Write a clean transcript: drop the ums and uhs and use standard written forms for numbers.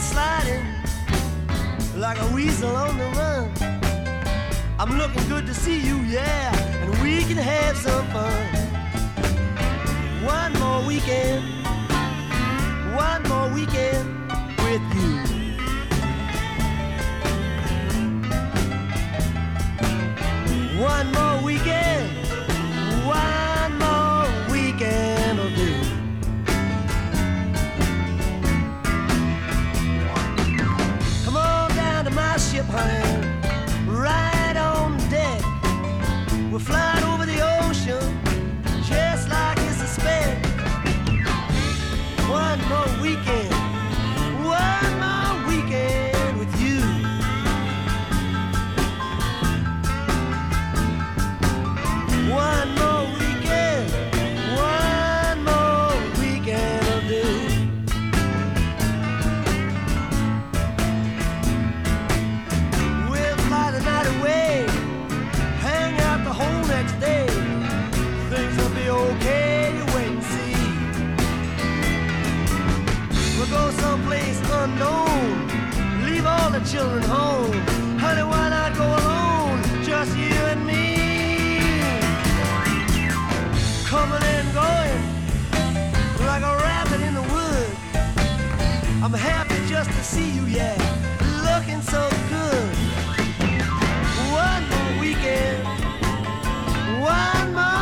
sliding like a weasel on the run. I'm looking good to see you, yeah, and we can have some fun. One more weekend with you. One more weekend will do. Come on down to my ship, honey, right on deck. We're flying over the ocean just like it's a speck. One more weekend with you. One more weekend will do. We'll fly the night away, hang out the whole next day. Things will be okay, you wait and see. We'll go someplace unknown, leave all the children home. Honey, why not go alone, just you and me? Coming and going like a rabbit in the wood. I'm happy just to see you, yeah, looking so good. One more weekend, one more